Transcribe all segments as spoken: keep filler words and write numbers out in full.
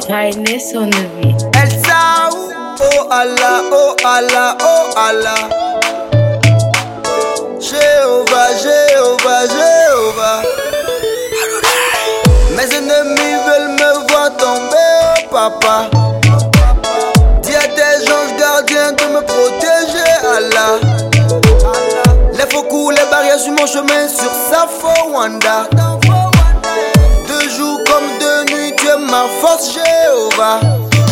Shyness on the beat. El Saou, oh Allah, oh Allah, oh Allah. Jéhovah, Jéhovah, Jéhovah. Mes ennemis veulent me voir tomber, oh papa. Dis à tes anges gardiens de me protéger, Allah. Les faux coups, les barrières sur mon chemin, sur Safo Wanda. De jour comme de nuit, tu es ma force, Jéhovah.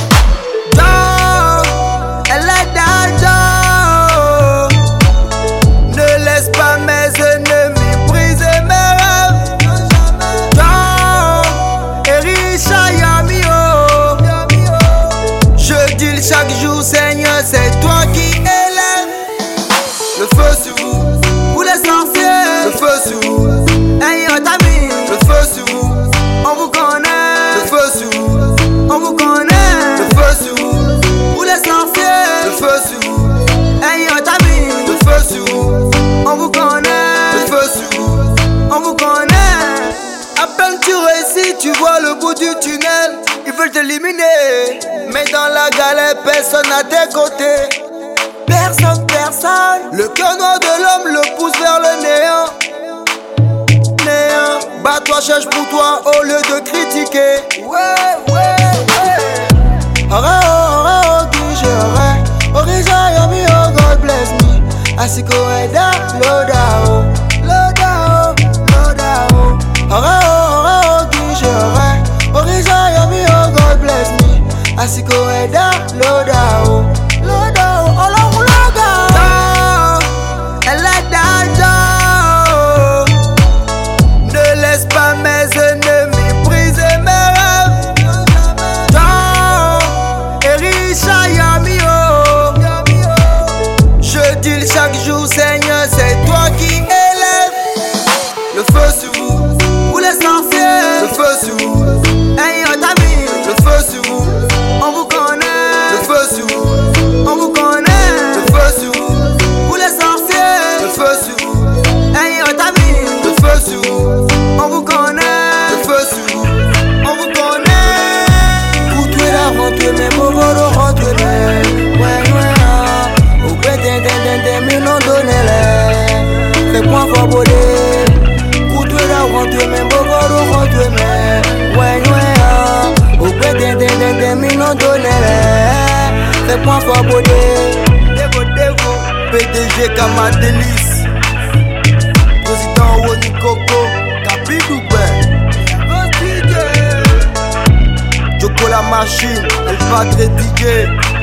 Jah, elle est d'Adja. Ne laisse pas mes ennemis briser mes rêves. Jah, Erisha Yamio. Je dis chaque jour, Seigneur, c'est toi qui élèves. Le feu sur vous, vous les sorciers. Le feu sur vous, ayant ami. Le feu sur vous, on vous connaît. Le feu sur vous, on vous connaît. Le feu sur vous, vous les sorciers. Le feu sur vous, ayant ami. Le feu sur vous, on vous connaît. Le feu sur vous, on vous connaît. À peine tu réussis, tu vois le bout du tunnel. Ils veulent t'éliminer, mais dans la galère, personne à tes côtés. Personne, personne. Le cœur noir de l'homme le pousse vers le néant. Néant. Bats-toi, cherche pour toi au lieu de critiquer. Ouais, ouais, ouais. Ora, ora, oh, qui j'aurais. Orija, yami, oh, God bless me. Asiko, eda, lodao. Lodao, lodao. Ora, ora, oh, qui j'aurais. Orija, yami, oh, God bless me. Asiko, eda, lodao. Lodao, oh, Seigneur, c'est toi qui élèves. Le feu sur vous, vous les sorciers. Le feu sur vous, ayant ami. Le feu sur vous, on vous connaît. Le feu sur vous, on vous connaît. Le feu sur vous, vous les sorciers. Le feu sur vous, ayant ami. Le feu sur vous, on vous connaît. Le feu sur vous, on vous connaît. Pour toi la rentrée, mais mon volo rentre les. Ouais, ouais. Fais-moi faboler. Coute la rentre, mais bon, bon, rentre, mais. Ouais, ouais, au près d'un d'un d'un million d'honneurs. Fais-moi faboler. Dévo, dévo, P D G Kama Délice. Président Woni Coco, Kapi Doubin. Joko la machine, elle va très D J.